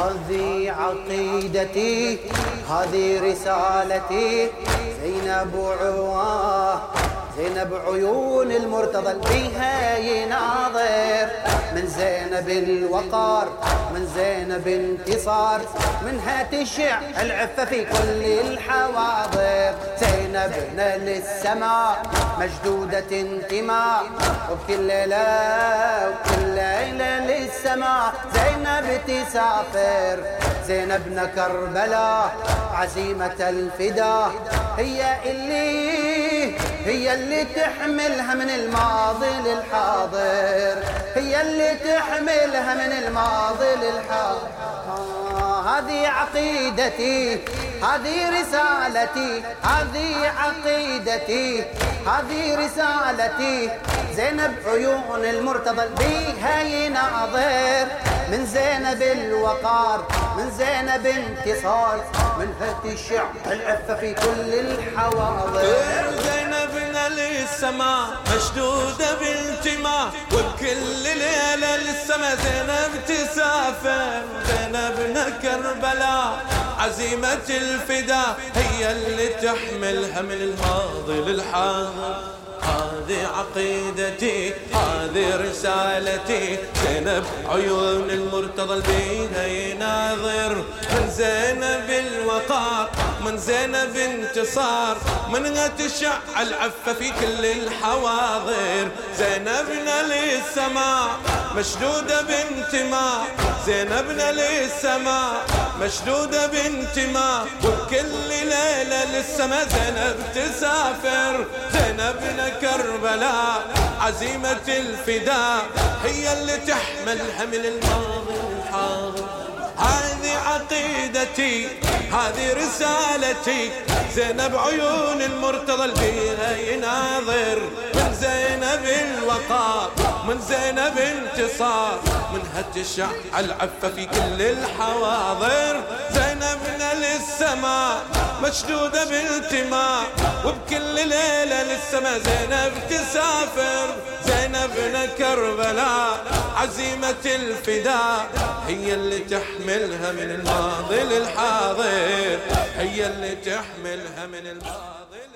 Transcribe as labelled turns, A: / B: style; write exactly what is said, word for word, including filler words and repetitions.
A: هذه عقيدتي، هذه رسالتي. زينب عواه، زينب عيون المرتضى بيها يناظر. من زينب الوقار، من زينب انتصار، منها تشع العفة في كل الحواضر. زينبنا للسماء مشدودة انتماء، وبكل ليلة وكل ليلة للسماء زينب تسافر. زينبنا كربلاء عزيمة الفداء، هي اللي هي اللي تحملها من الماضي للحاضر، هي اللي تحملها من الماضي للحاضر. آه هذه عقيدتي، هذه رسالتي، هذه عقيدتي، هذه رسالتي. زينب عيون المرتضى بيها يناظر. من زينب الوقار، من زينب انتصار، منها تشع العفة في كل الحواضر.
B: زينبنا للسماء مشدودة بانتماء، وبكل ليلة للسماء زينب تسافر. زينبنا كربلاء عزيمة الفداء، هي اللي تحملها من الماضي للحاضر. هذه عقيدتي، هذه رسالتي. زينب عيون المرتضى بيها يناظر. من زينب الوقار، من زينب انتصار، منها تشع العفة في كل الحواضر. زينبنا للسماء مشدودة بانتماء، زينبنا للسماء مشدودة بانتماء، وبكل ليلة للسماء زينب تسافر. زينبنا كربلاء عزيمة الفداء، هي اللي تحملها من الماضي للحاضر. هذه عقيدتي، هذه رسالتي. زينب عيون المرتضى بيها يناظر. من زينب الوقار، من زينب انتصار، منها تشع العفة في كل الحواضر. زينبنا للسماء مشدودة بالتماء، وبكل ليلة للسماء زينب تسافر. زينبنا كربلاء عزيمة الفداء، هي اللي تحملها من الماضي للحاضر، هي اللي تحملها من الماضي